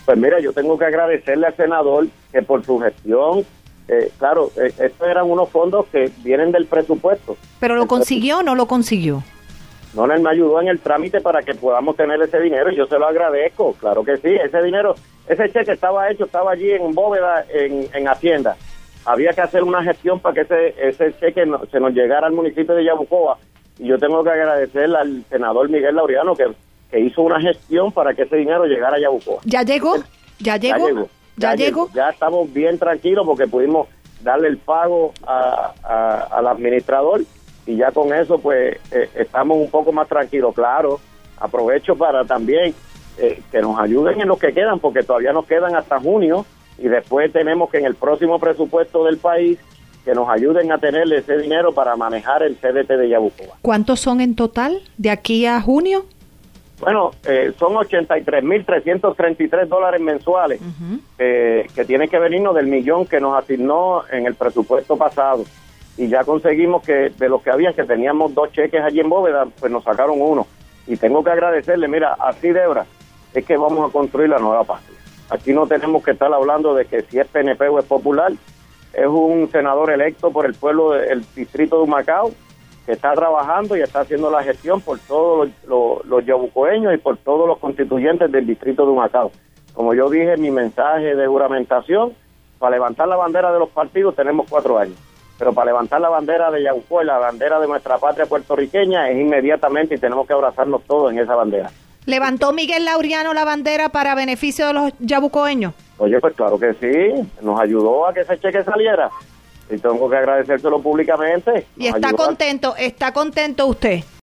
Pues mira, yo tengo que agradecerle al senador que por su gestión, claro, estos eran unos fondos que vienen del presupuesto. ¿Pero lo consiguió o no lo consiguió? No, él me ayudó en el trámite para que podamos tener ese dinero y yo se lo agradezco, claro que sí, ese dinero, ese cheque estaba allí en bóveda, en Hacienda. Había que hacer una gestión para que ese cheque se nos llegara al municipio de Yabucoa y yo tengo que agradecerle al senador Miguel Laureano que hizo una gestión para que ese dinero llegara a Yabucoa. ¿Ya llegó? ¿Ya llegó? ¿Ya llegó? Ya estamos bien tranquilos porque pudimos darle el pago al administrador y ya con eso pues estamos un poco más tranquilos. Claro, aprovecho para también que nos ayuden en los que quedan porque todavía nos quedan hasta junio y después tenemos que en el próximo presupuesto del país que nos ayuden a tener ese dinero para manejar el CDT de Yabucoa. ¿Cuántos son en total de aquí a junio? Bueno, son $83,333 mensuales que tienen que venirnos del millón que nos asignó en el presupuesto pasado. Y ya conseguimos que de los que había, que teníamos 2 cheques allí en bóveda, pues nos sacaron uno. Y tengo que agradecerle, mira, así de verdad, es que vamos a construir la nueva patria. Aquí no tenemos que estar hablando de que si es PNP o es popular, es un senador electo por el pueblo del distrito de Humacao, que está trabajando y está haciendo la gestión por todos los yabucoeños y por todos los constituyentes del distrito de Humacao. Como yo dije en mi mensaje de juramentación, para levantar la bandera de los partidos tenemos 4 años, pero para levantar la bandera de Yabucoa y la bandera de nuestra patria puertorriqueña es inmediatamente y tenemos que abrazarnos todos en esa bandera. ¿Levantó Miguel Laureano la bandera para beneficio de los yabucoeños? Oye, pues claro que sí, nos ayudó a que ese cheque saliera. Y tengo que agradecérselo públicamente. Y está contento usted.